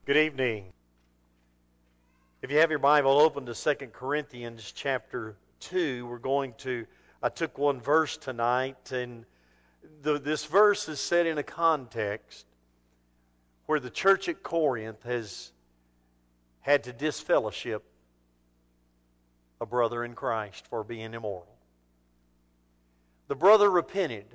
Good evening. If you have your Bible open to 2 Corinthians chapter 2, I took one verse tonight, and this verse is set in a context where the church at Corinth has had to disfellowship a brother in Christ for being immoral. The brother repented,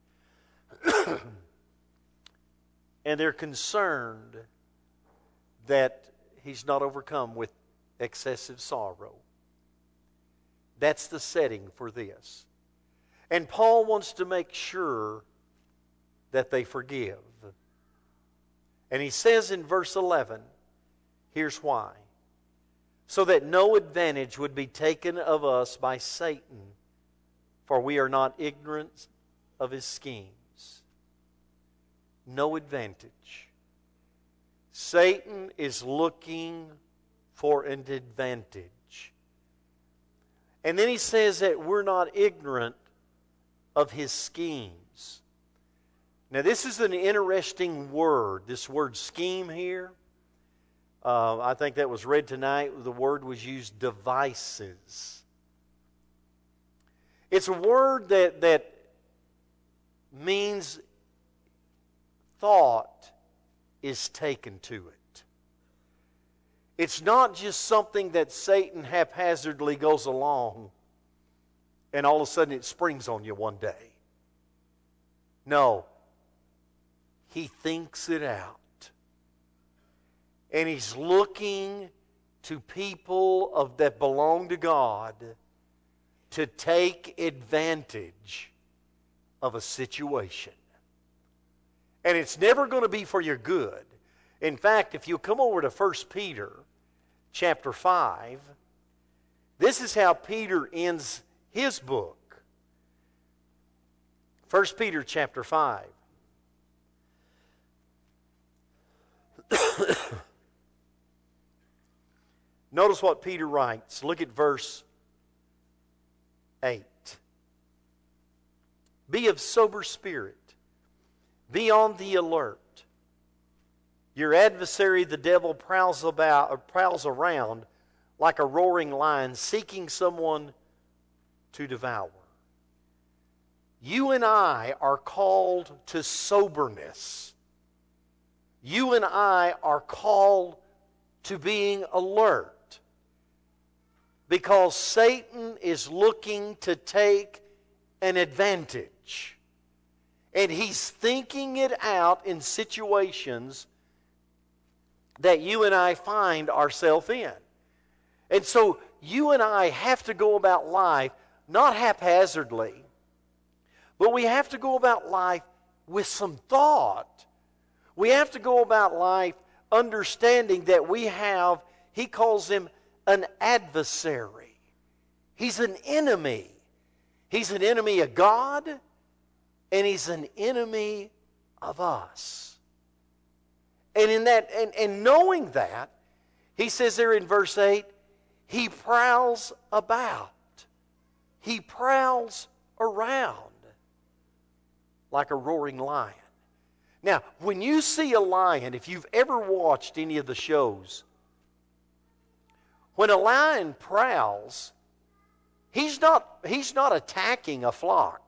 and they're concerned that he's not overcome with excessive sorrow. That's the setting for this. And Paul wants to make sure that they forgive. And he says in verse 11, here's why. So that no advantage would be taken of us by Satan, for we are not ignorant of his schemes. No advantage. Satan is looking for an advantage. And then he says that we're not ignorant of his schemes. Now this is an interesting word, this word scheme here. I think that was read tonight. The word was used, devices. It's a word that means thought is taken to it. It's not just something that Satan haphazardly goes along and all of a sudden it springs on you one day. No. He thinks it out. And he's looking to people that belong to God to take advantage of a situation. And it's never going to be for your good. In fact, if you come over to 1 Peter chapter 5, this is how Peter ends his book. 1 Peter chapter 5. Notice what Peter writes. Look at verse 8. Be of sober spirit. Be on the alert. Your adversary, the devil, prowls around like a roaring lion, seeking someone to devour. You and I are called to soberness. You and I are called to being alert, because Satan is looking to take an advantage. And he's thinking it out in situations that you and I find ourselves in. And so you and I have to go about life not haphazardly, but we have to go about life with some thought. We have to go about life understanding that we have, he calls him an adversary. He's an enemy. He's an enemy of God, and he's an enemy of us. And in that, and knowing that, he says there in verse 8, he prowls about. He prowls around like a roaring lion. Now, when you see a lion, if you've ever watched any of the shows, when a lion prowls, he's not attacking a flock.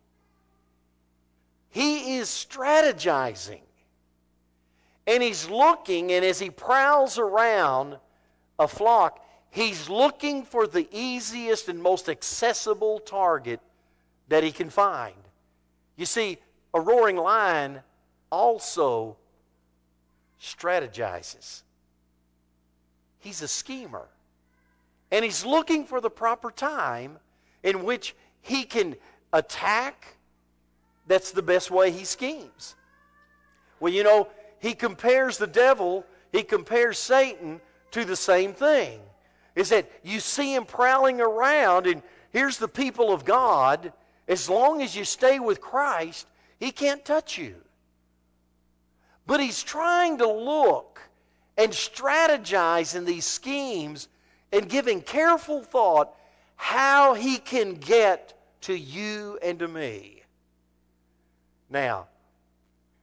He is strategizing. And he's looking, and as he prowls around a flock, he's looking for the easiest and most accessible target that he can find. You see, a roaring lion also strategizes. He's a schemer. And he's looking for the proper time in which he can attack. That's the best way he schemes. Well, you know, he compares the devil, he compares Satan to the same thing. Is that you see him prowling around, and here's the people of God. As long as you stay with Christ, he can't touch you. But he's trying to look and strategize in these schemes and giving careful thought how he can get to you and to me. Now,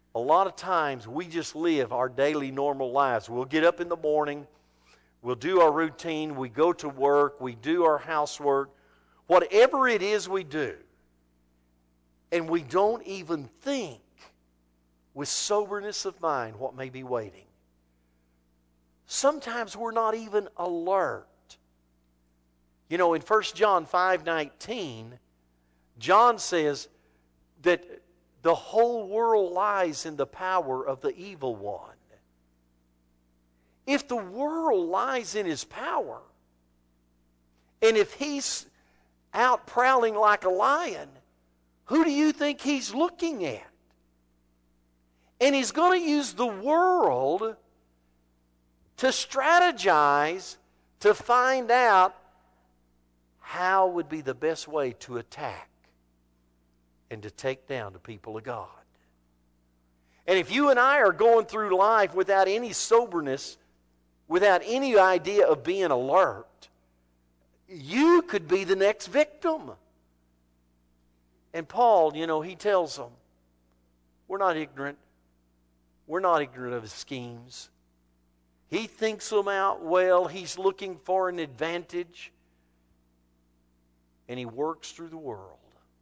a lot of times we just live our daily normal lives. We'll get up in the morning, we'll do our routine, we go to work, we do our housework, whatever it is we do, and we don't even think with soberness of mind what may be waiting. Sometimes we're not even alert. You know, in 1 John 5:19, John says that the whole world lies in the power of the evil one. If the world lies in his power, and if he's out prowling like a lion, who do you think he's looking at? And he's going to use the world to strategize to find out how would be the best way to attack and to take down the people of God. And if you and I are going through life without any soberness, without any idea of being alert, you could be the next victim. And Paul, you know, he tells them, we're not ignorant. We're not ignorant of his schemes. He thinks them out well. He's looking for an advantage. And he works through the world,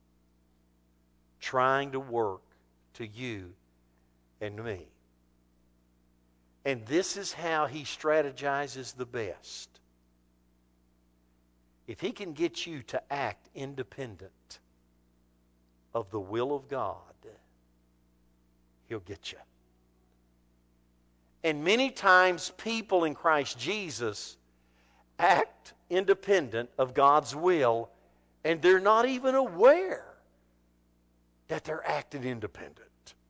trying to work to you and me. And this is how he strategizes the best. If he can get you to act independent of the will of God, he'll get you. And many times people in Christ Jesus act independent of God's will, and they're not even aware that they're acting independent.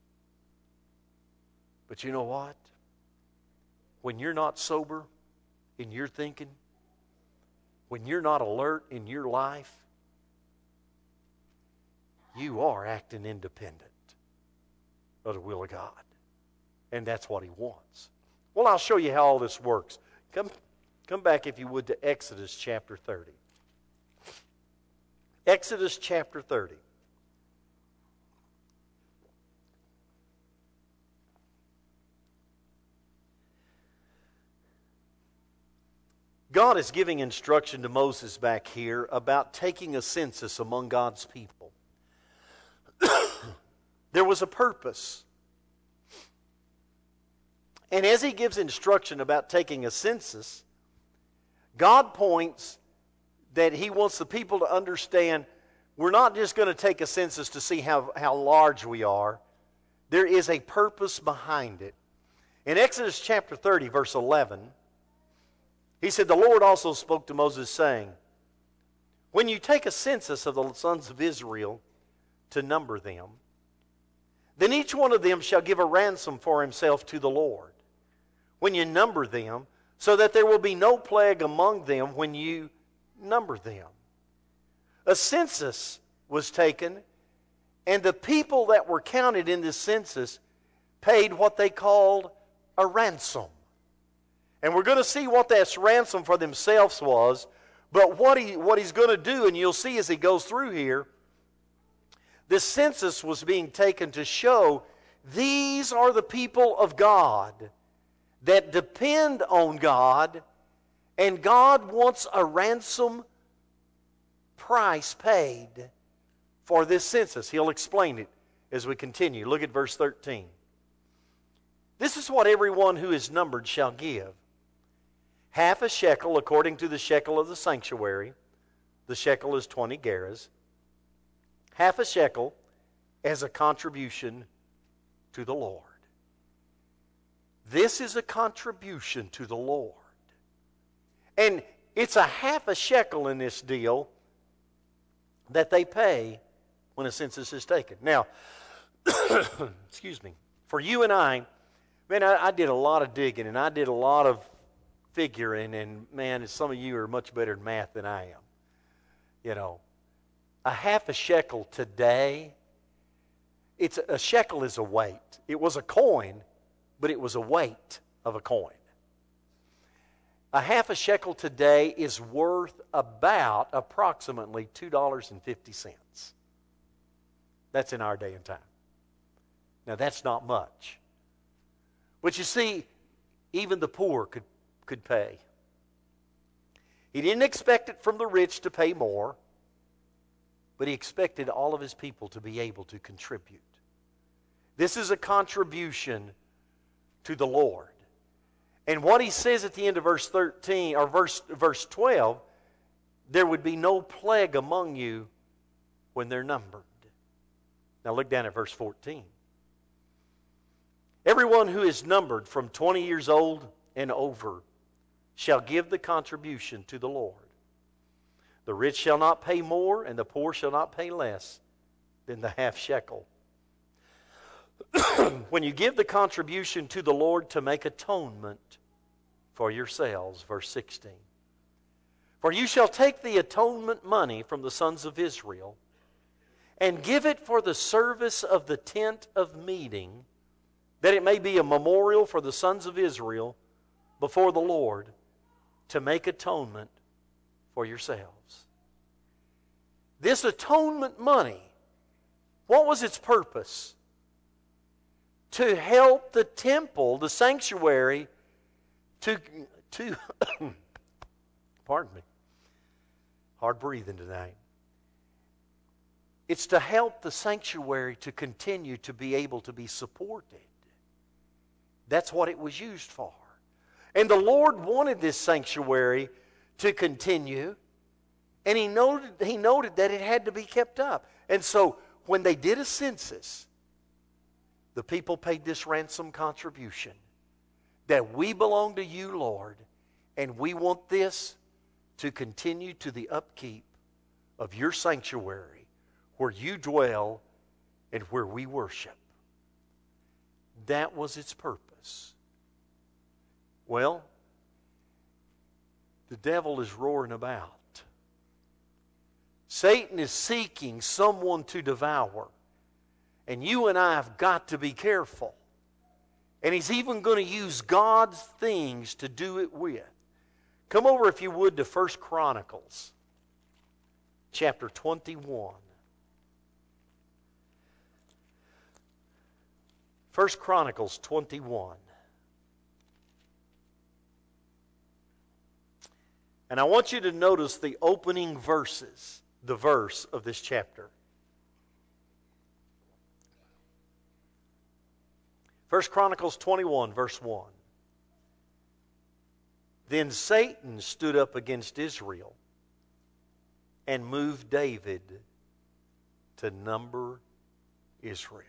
But you know what? When you're not sober in your thinking, when you're not alert in your life, you are acting independent of the will of God. And that's what he wants. Well, I'll show you how all this works. Come back, if you would, to Exodus chapter 30. Exodus chapter 30. God is giving instruction to Moses back here about taking a census among God's people. There was a purpose. And as he gives instruction about taking a census, God points that he wants the people to understand we're not just going to take a census to see how large we are. There is a purpose behind it. In Exodus chapter 30, verse 11, he said, "The Lord also spoke to Moses, saying, when you take a census of the sons of Israel to number them, then each one of them shall give a ransom for himself to the Lord when you number them, so that there will be no plague among them when you number them." A census was taken, and the people that were counted in this census paid what they called a ransom. And we're going to see what that ransom for themselves was, but what he's going to do, and you'll see as he goes through here, this census was being taken to show these are the people of God that depend on God, and God wants a ransom price paid for this census. He'll explain it as we continue. Look at verse 13. "This is what everyone who is numbered shall give. Half a shekel according to the shekel of the sanctuary." The shekel is 20 gerahs. Half a shekel as a contribution to the Lord. This is a contribution to the Lord. And it's a half a shekel in this deal that they pay when a census is taken. Now, excuse me, for you and I, man, I did a lot of digging and I did a lot of figuring, and man, some of you are much better at math than I am. You know, a half a shekel today, a shekel is a weight. It was a coin, but it was a weight of a coin. A half a shekel today is worth about approximately $2.50. That's in our day and time. Now that's not much. But you see, even the poor could pay. He didn't expect it from the rich to pay more, but he expected all of his people to be able to contribute. This is a contribution to the Lord. And what he says at the end of verse 13 or verse 12, there would be no plague among you when they're numbered. Now look down at verse 14. Everyone who is numbered from 20 years old and over shall give the contribution to the Lord. The rich shall not pay more, and the poor shall not pay less than the half shekel. When you give the contribution to the Lord to make atonement for yourselves, verse 16. For you shall take the atonement money from the sons of Israel and give it for the service of the tent of meeting, that it may be a memorial for the sons of Israel before the Lord to make atonement for yourselves. This atonement money, what was its purpose? To help the temple, the sanctuary, to pardon me, hard breathing tonight. It's to help the sanctuary to continue to be able to be supported. That's what it was used for. And the Lord wanted this sanctuary to continue, and He noted that it had to be kept up. And so when they did a census, the people paid this ransom contribution that we belong to you, Lord, and we want this to continue to the upkeep of your sanctuary where you dwell and where we worship. That was its purpose. Well, the devil is roaring about. Satan is seeking someone to devour. And you and I have got to be careful. And he's even going to use God's things to do it with. Come over, if you would, to 1 Chronicles, chapter 21. 1 Chronicles 21. And I want you to notice the opening verses, the verse of this chapter. 1 Chronicles 21, verse 1. Then Satan stood up against Israel and moved David to number Israel.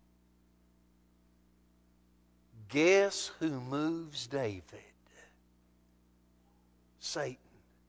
Guess who moves David? Satan.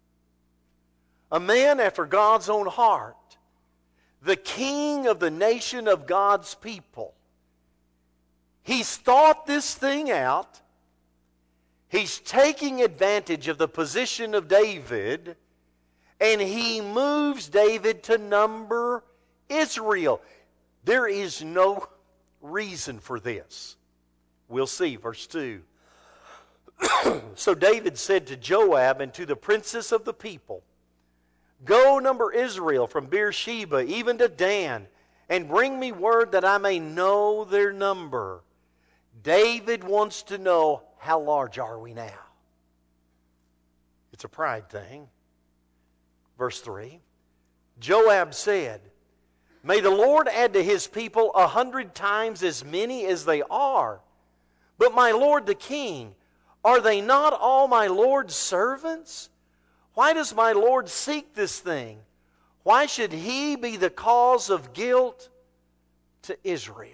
A man after God's own heart. The king of the nation of God's people. He's thought this thing out. He's taking advantage of the position of David, and he moves David to number Israel. There is no reason for this. We'll see, verse 2. So David said to Joab and to the princes of the people, Go number Israel from Beersheba even to Dan, and bring me word that I may know their number. David wants to know, how large are we now? It's a pride thing. Verse 3. Joab said, May the Lord add to his people 100 times as many as they are. But my lord the king, are they not all my lord's servants? Why does my lord seek this thing? Why should he be the cause of guilt to Israel?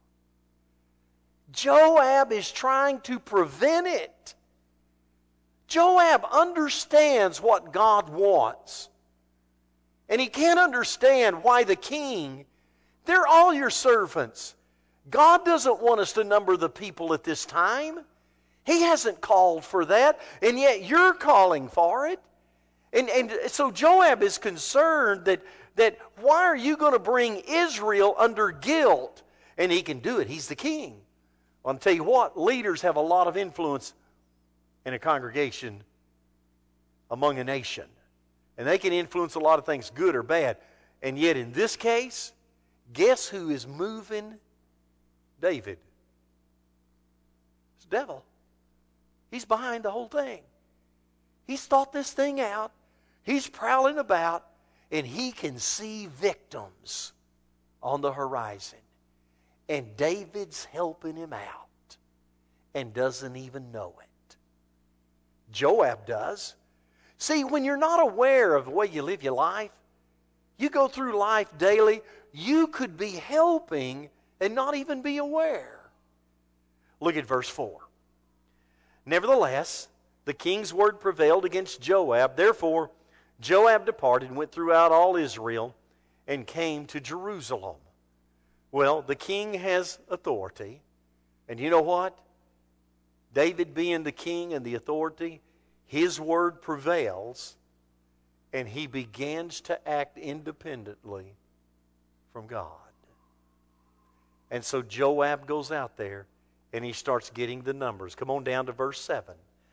Joab is trying to prevent it. Joab understands what God wants. And he can't understand why the king, they're all your servants. God doesn't want us to number the people at this time. He hasn't called for that, and yet you're calling for it. And so Joab is concerned that why are you going to bring Israel under guilt? And he can do it. He's the king. I'll tell you what, leaders have a lot of influence in a congregation, among a nation. And they can influence a lot of things, good or bad. And yet in this case, guess who is moving David. It's the devil. He's behind the whole thing. He's thought this thing out. He's prowling about, and he can see victims on the horizon. And David's helping him out and doesn't even know it. Joab does. See, when you're not aware of the way you live your life, you go through life daily, you could be helping and not even be aware. Look at verse 4. Nevertheless, the king's word prevailed against Joab. Therefore, Joab departed and went throughout all Israel and came to Jerusalem. Well, the king has authority. And you know what? David being the king and the authority, his word prevails, and he begins to act independently from God. And so Joab goes out there and he starts getting the numbers. Come on down to verse 7.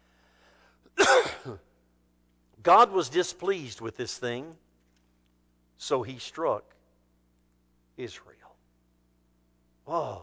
God was displeased with this thing, so he struck Israel. Whoa.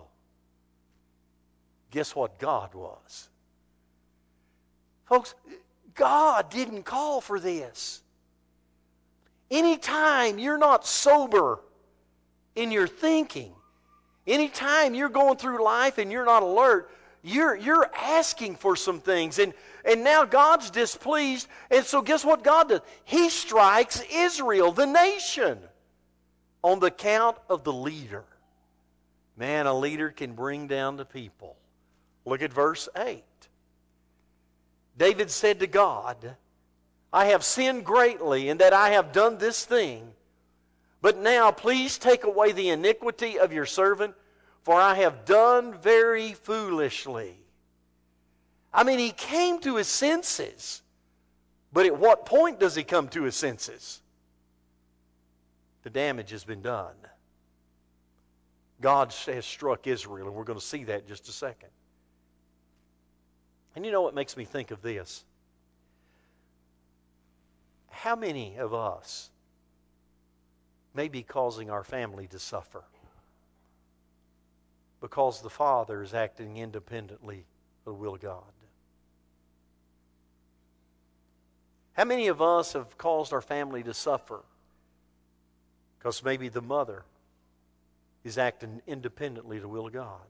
Guess what God was? Folks, God didn't call for this. Anytime you're not sober in your thinking, anytime you're going through life and you're not alert, you're asking for some things. And now God's displeased. And so guess what God does? He strikes Israel, the nation, on the count of the leader. Man, a leader can bring down the people. Look at verse 8. David said to God, I have sinned greatly in that I have done this thing. But now please take away the iniquity of your servant, for I have done very foolishly. I mean, he came to his senses. But at what point does he come to his senses? The damage has been done. God has struck Israel, and we're going to see that in just a second. And you know what makes me think of this? How many of us may be causing our family to suffer because the father is acting independently of the will of God? How many of us have caused our family to suffer because maybe the mother is acting independently of the will of God?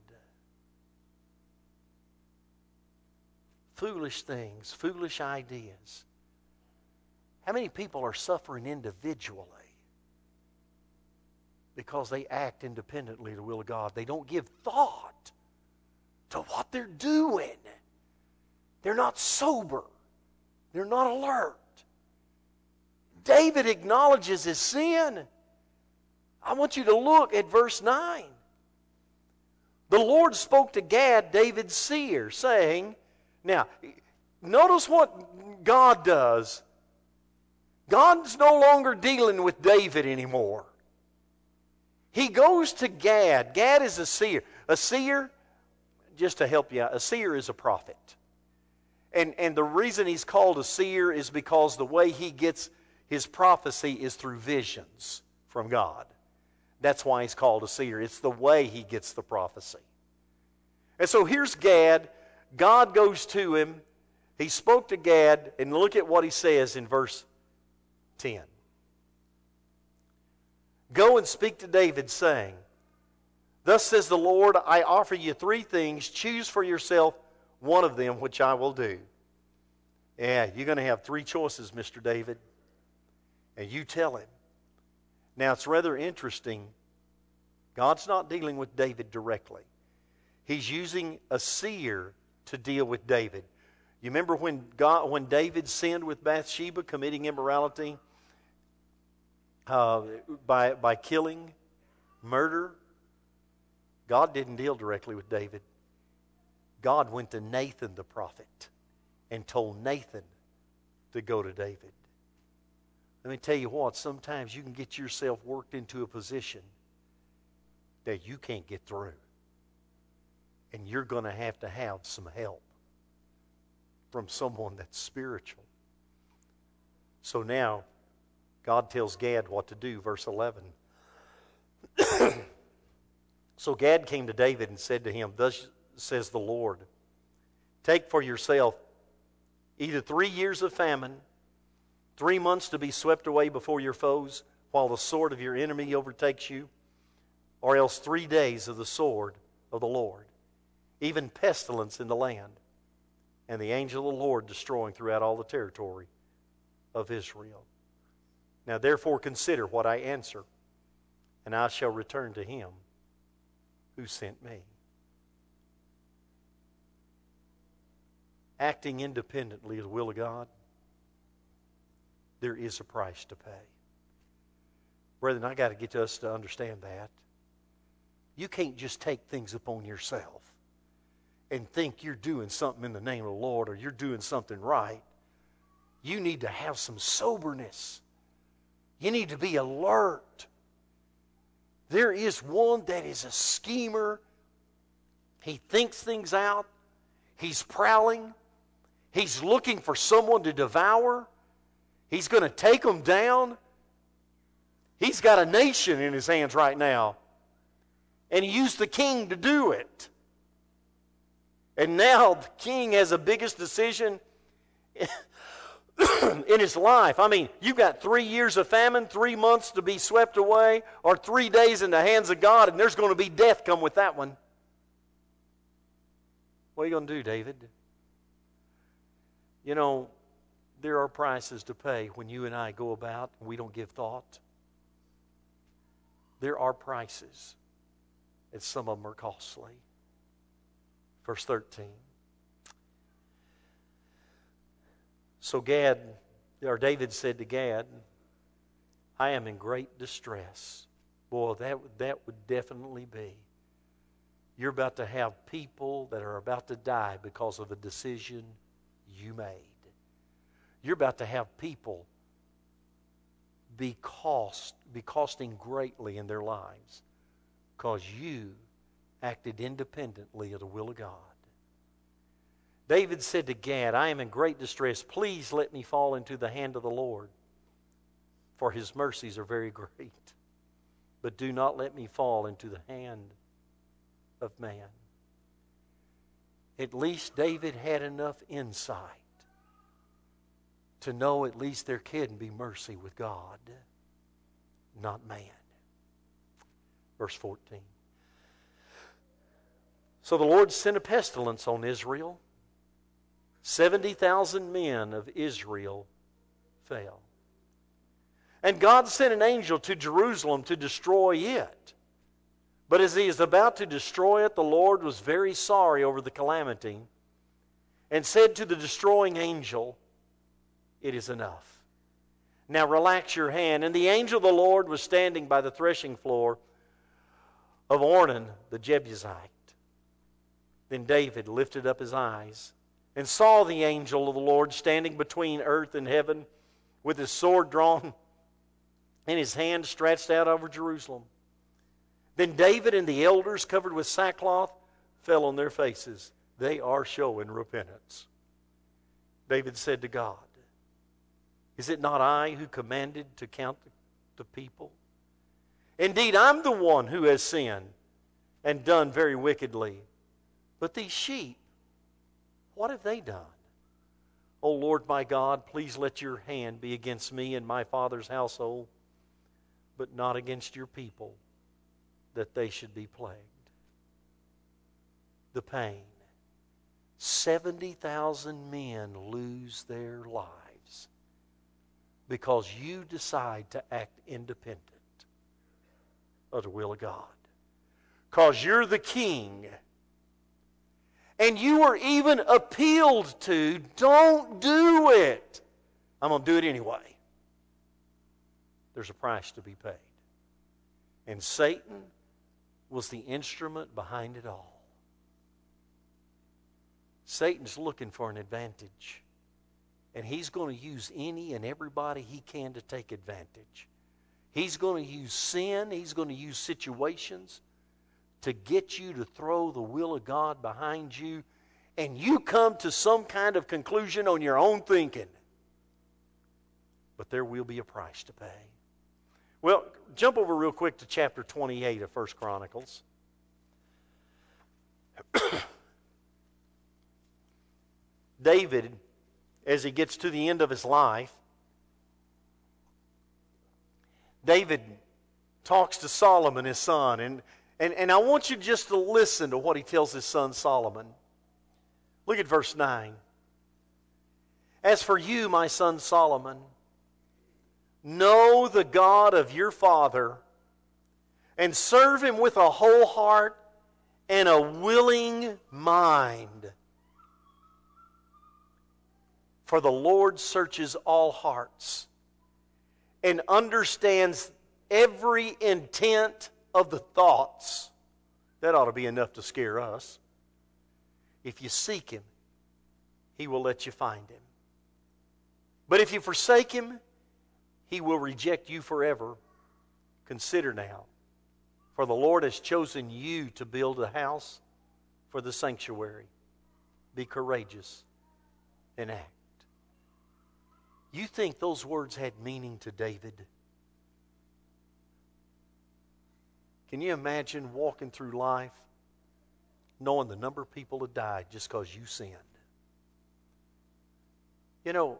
Foolish things, foolish ideas. How many people are suffering individually because they act independently of the will of God? They don't give thought to what they're doing. They're not sober. They're not alert. David acknowledges his sin. I want you to look at verse 9. The Lord spoke to Gad, David's seer, saying, now, notice what God does. God's no longer dealing with David anymore. He goes to Gad. Gad is a seer. A seer, just to help you out, a seer is a prophet. And the reason he's called a seer is because the way he gets his prophecy is through visions from God. That's why he's called a seer. It's the way he gets the prophecy. And so here's Gad. God goes to him. He spoke to Gad, and look at what he says in verse 10. Go and speak to David, saying, Thus says the Lord, I offer you 3 things. Choose for yourself one of them, which I will do. Yeah, you're going to have 3 choices, Mr. David. And you tell him. Now, it's rather interesting. God's not dealing with David directly. He's using a seer to deal with David. You remember when David sinned with Bathsheba, committing immorality by killing, murder? God didn't deal directly with David. God went to Nathan the prophet and told Nathan to go to David. Let me tell you what, sometimes you can get yourself worked into a position that you can't get through. And you're going to have some help from someone that's spiritual. So now, God tells Gad what to do, verse 11. So Gad came to David and said to him, "Thus says the Lord, take for yourself either 3 years of famine, 3 months to be swept away before your foes, while the sword of your enemy overtakes you, or else 3 days of the sword of the Lord, even pestilence in the land, and the angel of the Lord destroying throughout all the territory of Israel. Now therefore consider what I answer, and I shall return to him who sent me." Acting independently of the will of God, there is a price to pay. Brethren, I got to get us to understand that. You can't just take things upon yourself and think you're doing something in the name of the Lord or you're doing something right. You need to have some soberness. You need to be alert. There is one that is a schemer. He thinks things out. He's prowling. He's looking for someone to devour. He's going to take them down. He's got a nation in his hands right now. And he used the king to do it. And now the king has the biggest decision in his life. I mean, you've got 3 years of famine, 3 months to be swept away, or 3 days in the hands of God, and there's going to be death come with that one. What are you going to do, David? You know, there are prices to pay when you and I go about and we don't give thought. There are prices, and some of them are costly. Verse 13. So David said to Gad, "I am in great distress." Boy, that would definitely be. You're about to have people that are about to die because of a decision you made. You're about to have people be costing greatly in their lives because you acted independently of the will of God. David said to Gad, "I am in great distress. Please let me fall into the hand of the Lord, for his mercies are very great. But do not let me fall into the hand of man." At least David had enough insight to know at least there can be mercy with God, not man. Verse 14. So the Lord sent a pestilence on Israel. 70,000 men of Israel fell. And God sent an angel to Jerusalem to destroy it. But as he is about to destroy it, the Lord was very sorry over the calamity and said to the destroying angel, "It is enough. Now relax your hand." And the angel of the Lord was standing by the threshing floor of Ornan the Jebusite. Then David lifted up his eyes and saw the angel of the Lord standing between earth and heaven with his sword drawn and his hand stretched out over Jerusalem. Then David and the elders, covered with sackcloth, fell on their faces. They are showing repentance. David said to God, "Is it not I who commanded to count the people? Indeed, I'm the one who has sinned and done very wickedly. But these sheep, what have they done? O Lord my God, please let your hand be against me and my father's household, but not against your people, that they should be plagued." The pain. 70,000 men lose their lives because you decide to act independent of the will of God. Because you're the king. And you were even appealed to, "Don't do it." I'm going to do it anyway. There's a price to be paid. And Satan was the instrument behind it all. Satan's looking for an advantage. And he's going to use any and everybody he can to take advantage. He's going to use sin. He's going to use situations to get you to throw the will of God behind you, and you come to some kind of conclusion on your own thinking. But there will be a price to pay. Well, jump over real quick to chapter 28 of 1 Chronicles. David, as he gets to the end of his life, David talks to Solomon, his son, and I want you just to listen to what he tells his son Solomon. Look at verse 9. As for you, my son Solomon, know the God of your father, and serve Him with a whole heart and a willing mind. For the Lord searches all hearts and understands every intent of the thoughts. That ought to be enough to scare us. If you seek Him, He will let you find Him. But if you forsake Him, He will reject you forever. Consider now, for the Lord has chosen you to build a house for the sanctuary. Be courageous and act. You think those words had meaning to David? Can you imagine walking through life knowing the number of people that died just because you sinned? You know,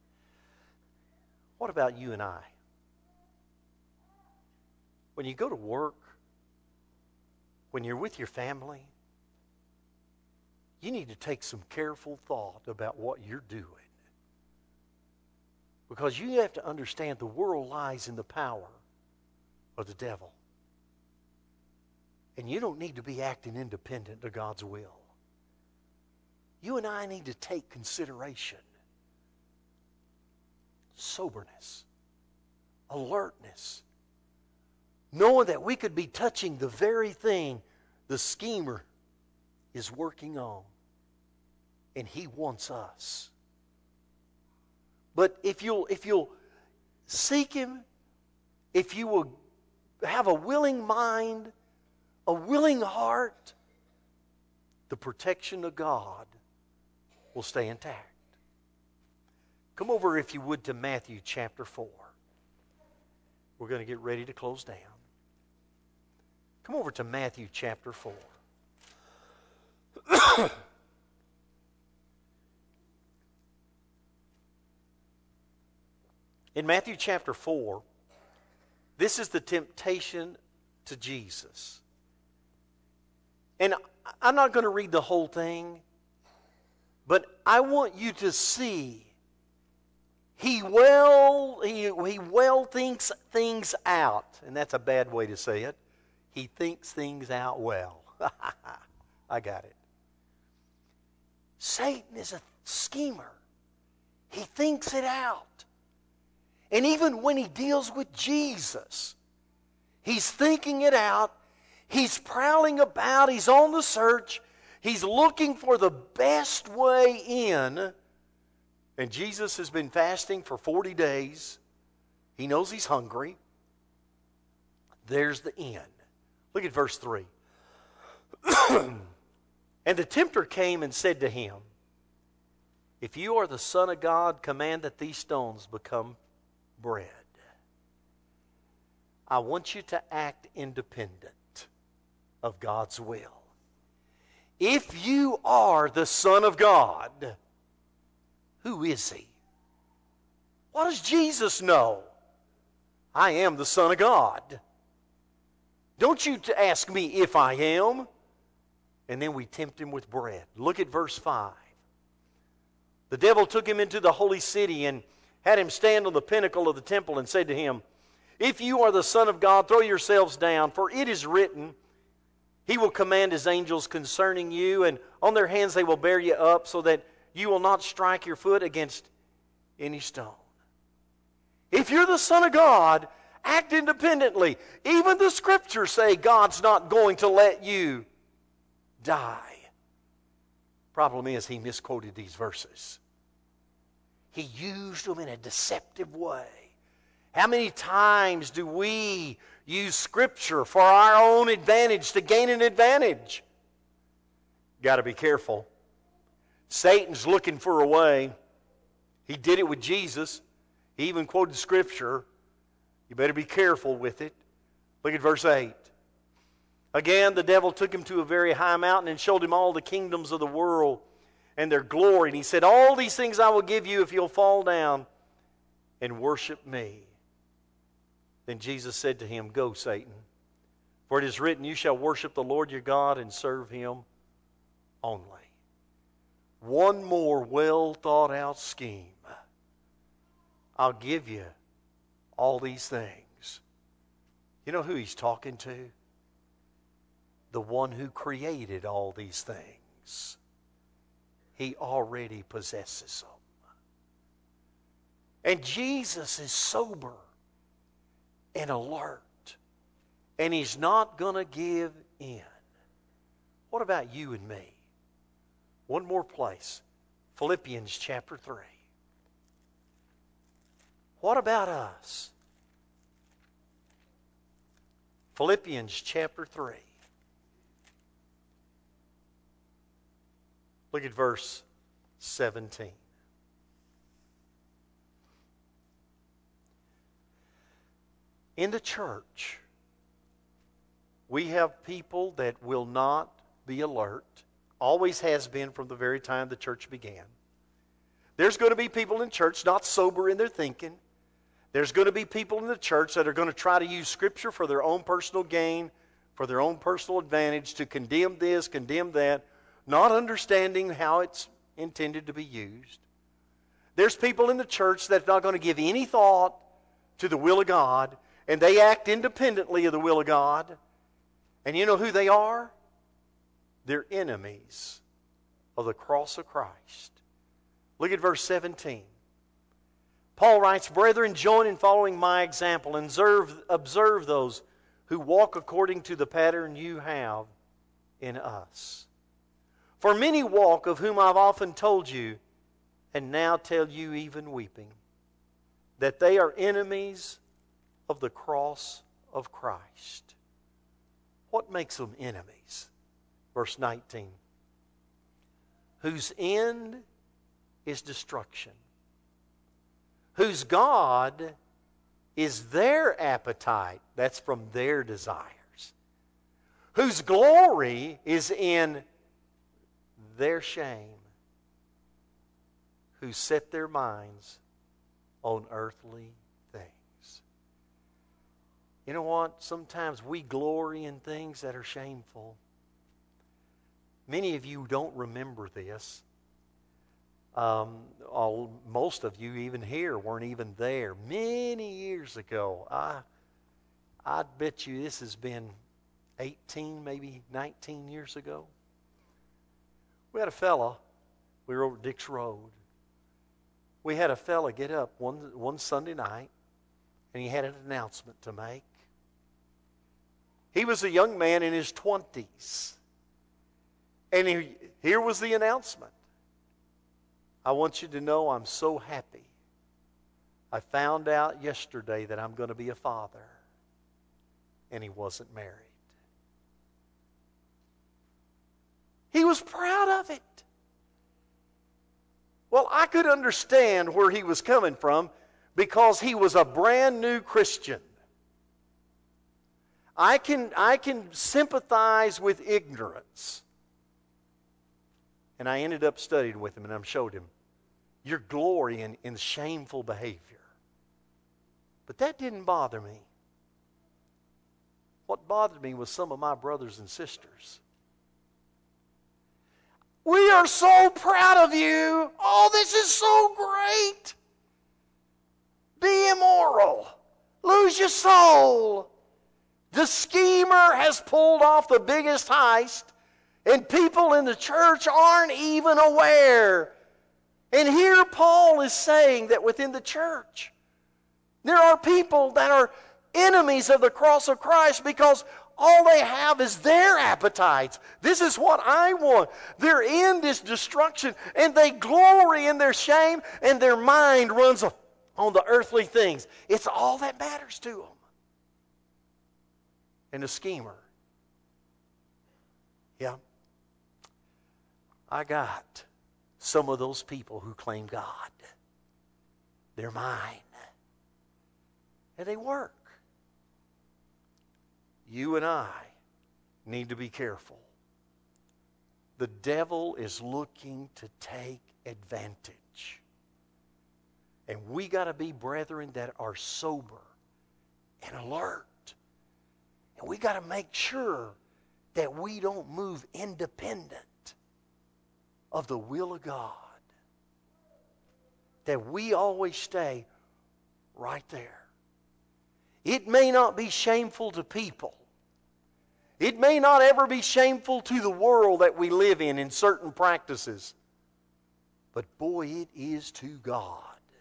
what about you and I? When you go to work, when you're with your family, you need to take some careful thought about what you're doing. Because you have to understand the world lies in the power of the devil. And you don't need to be acting independent of God's will. You and I need to take consideration, soberness, alertness, knowing that we could be touching the very thing the schemer is working on. And he wants us. But if you'll seek Him, if you will have a willing mind, a willing heart, the protection of God will stay intact. Come over, if you would, to Matthew chapter 4. We're going to get ready to close down. Come over to Matthew chapter 4. In Matthew chapter 4, this is the temptation to Jesus. And I'm not going to read the whole thing, but I want you to see he well thinks things out. And that's a bad way to say it. He thinks things out well. I got it. Satan is a schemer. He thinks it out. And even when he deals with Jesus, he's thinking it out. He's prowling about. He's on the search. He's looking for the best way in. And Jesus has been fasting for 40 days. He knows he's hungry. There's the end. Look at verse 3. And the tempter came and said to him, if you are the Son of God, command that these stones become bread. I want you to act independent of God's will. If you are the Son of God, who is He? What does Jesus know? I am the Son of God. Don't you ask me if I am. And then we tempt Him with bread. Look at verse 5. The devil took him into the holy city and had him stand on the pinnacle of the temple and said to him, if you are the Son of God, throw yourselves down, for it is written, He will command His angels concerning you, and on their hands they will bear you up, so that you will not strike your foot against any stone. If you're the Son of God, act independently. Even the Scriptures say God's not going to let you die. Problem is, he misquoted these verses. He used them in a deceptive way. How many times do we use Scripture for our own advantage, to gain an advantage? Got to be careful. Satan's looking for a way. He did it with Jesus. He even quoted Scripture. You better be careful with it. Look at verse 8. Again, the devil took him to a very high mountain and showed him all the kingdoms of the world and their glory. And he said, all these things I will give you if you'll fall down and worship me. Then Jesus said to him, go, Satan, for it is written, you shall worship the Lord your God and serve him only. One more well thought out scheme. I'll give you all these things. You know who he's talking to? The one who created all these things. He already possesses them. And Jesus is sober and alert. And he's not going to give in. What about you and me? One more place. Philippians chapter 3. What about us? Philippians chapter 3. Look at verse 17. In the church, we have people that will not be alert. Always has been from the very time the church began. There's going to be people in church not sober in their thinking. There's going to be people in the church that are going to try to use Scripture for their own personal gain, for their own personal advantage, to condemn this, condemn that, not understanding how it's intended to be used. There's people in the church that are not going to give any thought to the will of God, and they act independently of the will of God. And you know who they are? They're enemies of the cross of Christ. Look at verse 17. Paul writes, brethren, join in following my example and observe those who walk according to the pattern you have in us. For many walk, of whom I've often told you, and now tell you even weeping, that they are enemies of the cross of Christ. What makes them enemies? Verse 19. Whose end is destruction, whose God is their appetite, that's from their desires, whose glory is in their shame, who set their minds on earthly things. You know what? Sometimes we glory in things that are shameful. Many of you don't remember this. Most of you even here weren't even there. Many years ago, I'd bet you this has been 18, maybe 19 years ago. We had a fella, we were over Dix Road. We had a fella get up one Sunday night, and he had an announcement to make. He was a young man in his 20s. And here was the announcement. I want you to know I'm so happy. I found out yesterday that I'm going to be a father. And he wasn't married. He was proud of it. Well, I could understand where he was coming from because he was a brand new Christian. I can sympathize with ignorance. And I ended up studying with him, and I showed him, you're glorying in shameful behavior. But that didn't bother me. What bothered me was some of my brothers and sisters. We are so proud of you. Oh, this is so great. Be immoral. Lose your soul. The schemer has pulled off the biggest heist, and people in the church aren't even aware. And here Paul is saying that within the church, there are people that are enemies of the cross of Christ because all they have is their appetites. This is what I want. They're in this destruction, and they glory in their shame, and their mind runs on the earthly things. It's all that matters to them. And the schemer. Yeah. I got some of those people who claim God. They're mine. And they work. You and I need to be careful. The devil is looking to take advantage. And we got to be brethren that are sober and alert. And we got to make sure that we don't move independent of the will of God. That we always stay right there. It may not be shameful to people. It may not ever be shameful to the world that we live in certain practices. But boy, it is to God.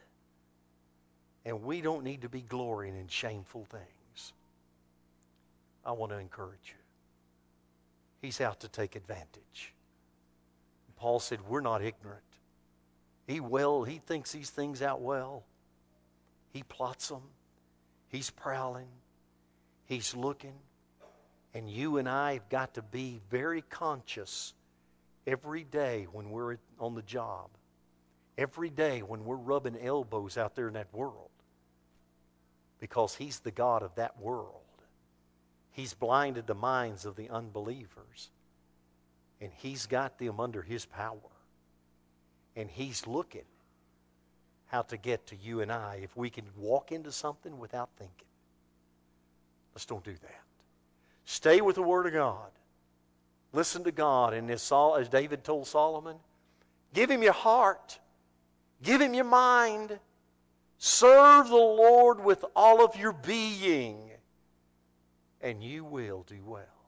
And we don't need to be glorying in shameful things. I want to encourage you. He's out to take advantage. Paul said, we're not ignorant. He thinks these things out well. He plots them. He's prowling. He's looking. And you and I have got to be very conscious every day when we're on the job. Every day when we're rubbing elbows out there in that world. Because He's the God of that world. He's blinded the minds of the unbelievers. And He's got them under His power. And He's looking how to get to you and I if we can walk into something without thinking. Let's don't do that. Stay with the Word of God. Listen to God. And as David told Solomon, give Him your heart. Give Him your mind. Serve the Lord with all of your being. And you will do well.